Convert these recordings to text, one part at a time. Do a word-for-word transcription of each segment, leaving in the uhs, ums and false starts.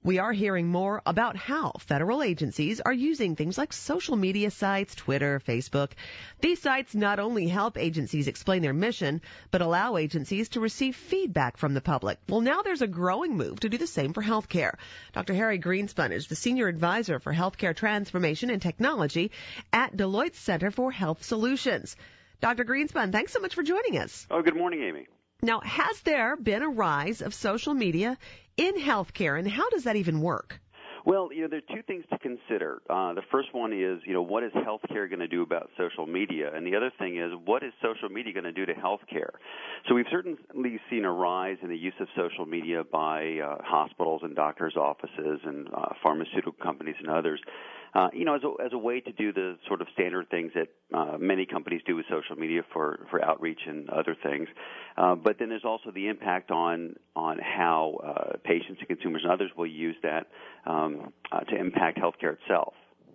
We are hearing more about how federal agencies are using things like social media sites, Twitter, Facebook. These sites not only help agencies explain their mission, but allow agencies to receive feedback from the public. Well, now there's a growing move to do the same for healthcare. Doctor Harry Greenspun is the Senior Advisor for Healthcare Transformation and Technology at Deloitte Center for Health Solutions. Doctor Greenspun, thanks so much for joining us. Oh, good morning, Amy. Now, has there been a rise of social media in healthcare, and how does that even work? Well, you know, there are two things to consider. Uh, the first one is, you know, what is healthcare going to do about social media? And the other thing is, what is social media going to do to healthcare? So we've certainly seen a rise in the use of social media by uh, hospitals and doctors' offices and uh, pharmaceutical companies and others. Uh, you know, as a, as a way to do the sort of standard things that uh, many companies do with social media for, for outreach and other things. Uh, but then there's also the impact on on how uh, patients and consumers and others will use that um, uh, to impact healthcare itself.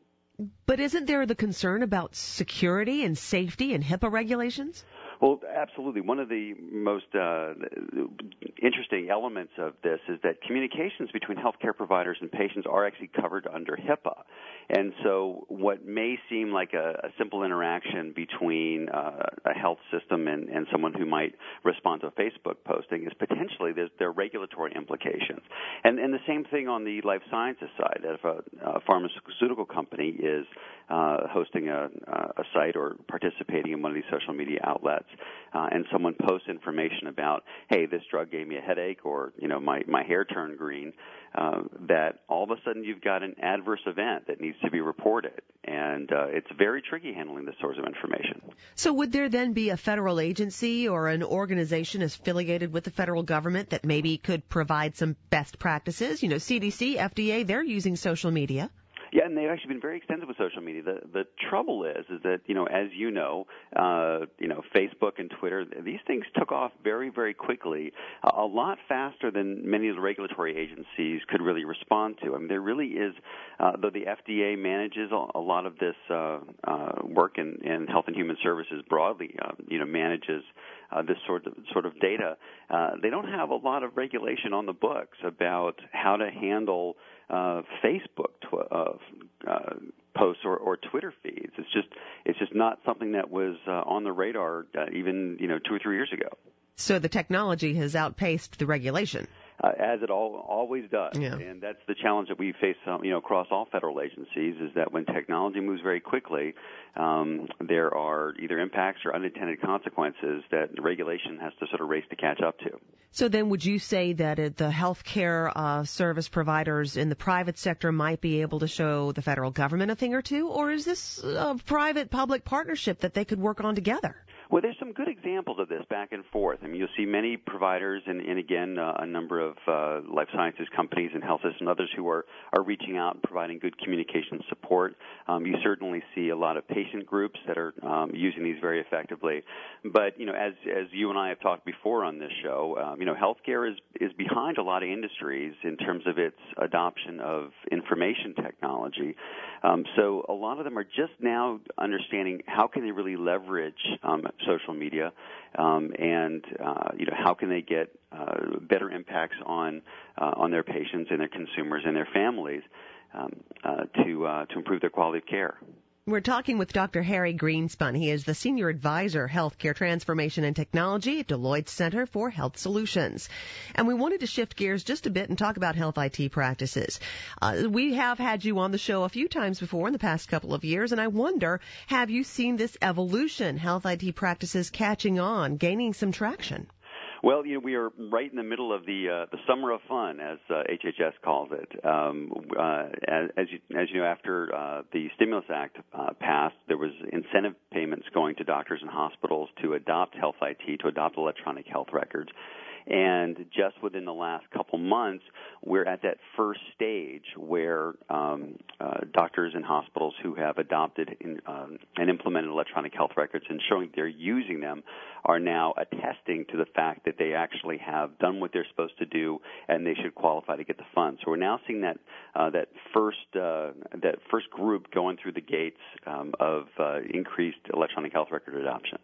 But isn't there the concern about security and safety and HIPAA regulations? Well, absolutely. One of the most uh, interesting elements of this is that communications between healthcare providers and patients are actually covered under HIPAA. And so what may seem like a, a simple interaction between uh, a health system and, and someone who might respond to a Facebook posting is potentially there's, there are regulatory implications. And, and the same thing on the life sciences side. If a, a pharmaceutical company is uh, hosting a, a site or participating in one of these social media outlets, Uh, and someone posts information about, hey, this drug gave me a headache, or, you know, my, my hair turned green, uh, that all of a sudden you've got an adverse event that needs to be reported. And uh, it's very tricky handling this sort of information. So would there then be a federal agency or an organization affiliated with the federal government that maybe could provide some best practices? You know, C D C, F D A, they're using social media. Yeah, and they've actually been very extensive with social media. The the trouble is, is that, you know, as you know, uh, you know, Facebook and Twitter, these things took off very, very quickly, a, a lot faster than many of the regulatory agencies could really respond to. I mean, there really is, uh, though the F D A manages a, a lot of this uh, uh, work in, in Health and Human Services broadly, uh, you know, manages uh, this sort of sort of data. Uh, they don't have a lot of regulation on the books about how to handle Uh, Facebook tw- uh, uh, posts or, or Twitter feeds. It's just it's just not something that was uh, on the radar uh, even you know two or three years ago. So the technology has outpaced the regulation. Uh, as it all, always does, yeah. And that's the challenge that we face, um, you know, across all federal agencies. Is that when technology moves very quickly, um, there are either impacts or unintended consequences that the regulation has to sort of race to catch up to. So then, would you say that it, the healthcare uh, service providers in the private sector might be able to show the federal government a thing or two, or is this a private-public partnership that they could work on together? Well, there's some good examples of this back and forth. I mean, you'll see many providers and, and again, uh, a number of uh, life sciences companies and health systems and others who are, are reaching out and providing good communication support. Um, you certainly see a lot of patient groups that are um, using these very effectively. But, you know, as as you and I have talked before on this show, um, you know, healthcare is, is behind a lot of industries in terms of its adoption of information technology. Um, so a lot of them are just now understanding how can they really leverage um, social media, um, and uh, you know, how can they get uh, better impacts on uh, on their patients and their consumers and their families um, uh, to uh, to improve their quality of care. We're talking with Doctor Harry Greenspun. He is the Senior Advisor, Healthcare Transformation and Technology at Deloitte Center for Health Solutions. And we wanted to shift gears just a bit and talk about health I T practices. Uh, we have had you on the show a few times before in the past couple of years, and I wonder, have you seen this evolution, health I T practices catching on, gaining some traction? Well, you know, we are right in the middle of the uh, the summer of fun, as uh, H H S calls it. Um, uh, as, as you as you know, after uh, the Stimulus Act uh, passed, there was incentive payments going to doctors and hospitals to adopt health I T, to adopt electronic health records. And just within the last couple months, we're at that first stage where um, uh, doctors and hospitals who have adopted in, um, and implemented electronic health records and showing they're using them are now attesting to the fact that they actually have done what they're supposed to do and they should qualify to get the funds. So we're now seeing that uh, that first uh, that first group going through the gates um, of uh, increased electronic health record adoption.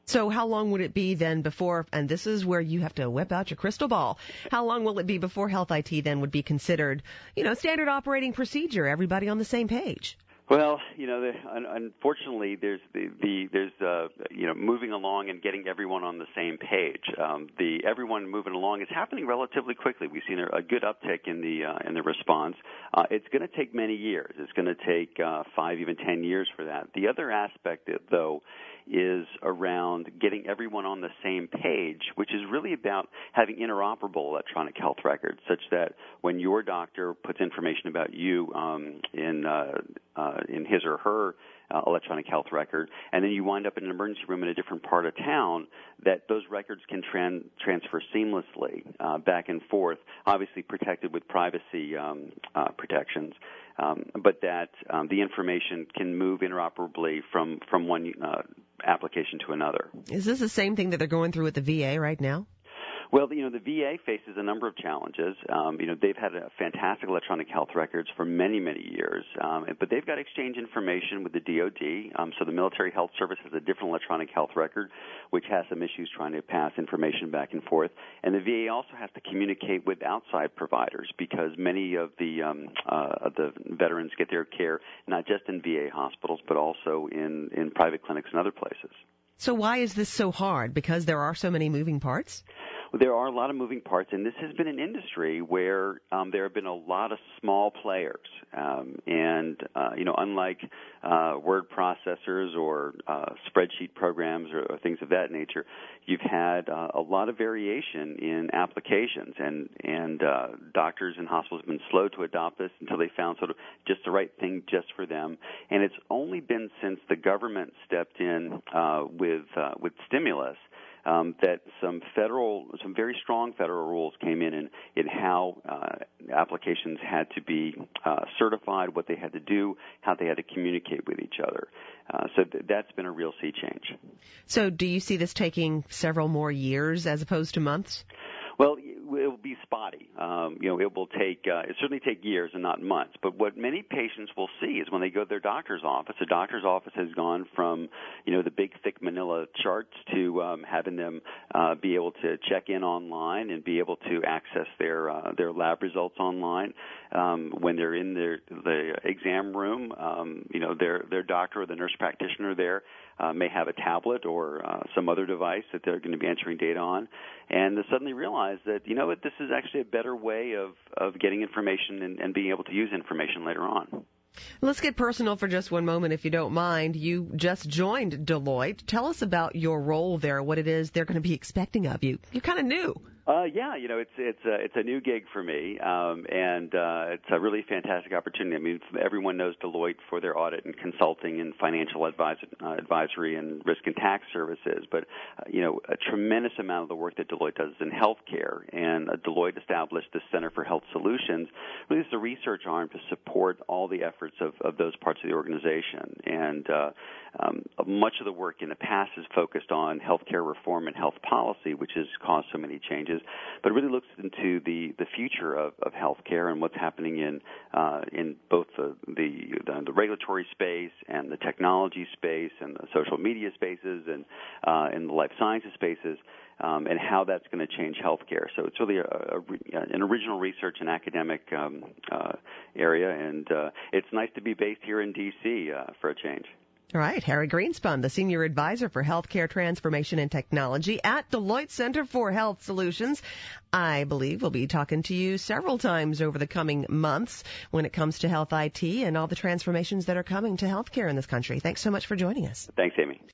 So how long would it be then before, and this is where you have to whip out your crystal ball, how long will it be before Health I T then would be considered, you know, standard operating procedure, everybody on the same page? Well, you know, the, un, unfortunately, there's the, the there's uh, you know moving along and getting everyone on the same page. Um, the everyone moving along is happening relatively quickly. We've seen a, a good uptick in the uh, in the response. Uh, it's going to take many years. It's going to take uh, five, even ten years for that. The other aspect, though, is around getting everyone on the same page, which is really about having interoperable electronic health records, such that when your doctor puts information about you um, in uh, uh, in his or her uh, electronic health record, and then you wind up in an emergency room in a different part of town, that those records can tran- transfer seamlessly uh, back and forth, obviously protected with privacy um, uh, protections. Um, but that um, the information can move interoperably from, from one uh, application to another. Is this the same thing that they're going through with the V A right now? Well, you know, the V A faces a number of challenges. Um, you know, they've had a fantastic electronic health records for many, many years, um, but they've got to exchange information with the D O D. Um, so the Military Health Service has a different electronic health record, which has some issues trying to pass information back and forth. And the V A also has to communicate with outside providers because many of the um, uh, of the veterans get their care not just in V A hospitals, but also in, in private clinics and other places. So why is this so hard? Because there are so many moving parts? Well, there are a lot of moving parts, and this has been an industry where um, there have been a lot of small players. Um, and, uh, you know, unlike uh, word processors or uh, spreadsheet programs or, or things of that nature, you've had uh, a lot of variation in applications, and, and uh, doctors and hospitals have been slow to adopt this until they found sort of just the right thing just for them. And it's only been since the government stepped in uh, with uh, with stimulus Um, that some federal, some very strong federal rules came in in, in how uh, applications had to be uh, certified, what they had to do, how they had to communicate with each other. Uh, so th- that's been a real sea change. So do you see this taking several more years as opposed to months? Well, it will be spotty. Um, you know, it will take, uh, it certainly take years and not months. But what many patients will see is when they go to their doctor's office, the doctor's office has gone from, you know, the big, thick manila charts to um, having them uh, be able to check in online and be able to access their uh, their lab results online. Um, when they're in their the exam room, um, you know, their their doctor or the nurse practitioner there uh, may have a tablet or uh, some other device that they're going to be entering data on, and they suddenly realize that, you know what, this is actually a better way of, of getting information and, and being able to use information later on. Let's get personal for just one moment, if you don't mind. You just joined Deloitte. Tell us about your role there, what it is they're going to be expecting of you. You're kind of new. Uh, yeah, you know, it's it's a, it's a new gig for me, um, and uh, it's a really fantastic opportunity. I mean, everyone knows Deloitte for their audit and consulting and financial advis- uh, advisory and risk and tax services, but uh, you know, a tremendous amount of the work that Deloitte does is in healthcare, and uh, Deloitte established the Center for Health Solutions. Really, it's a research arm to support all the efforts of, of those parts of the organization, and uh, um, much of the work in the past is focused on healthcare reform and health policy, which has caused so many changes. But it really looks into the, the future of, of healthcare and what's happening in uh, in both the, the the regulatory space and the technology space and the social media spaces and uh, and the life sciences spaces, um, and how that's going to change healthcare. So it's really a, a, an original research and academic um, uh, area, and uh, it's nice to be based here in D C uh, for a change. All right, Harry Greenspun, the Senior Advisor for Healthcare Transformation and Technology at Deloitte Center for Health Solutions. I believe we'll be talking to you several times over the coming months when it comes to Health I T and all the transformations that are coming to healthcare in this country. Thanks so much for joining us. Thanks, Amy.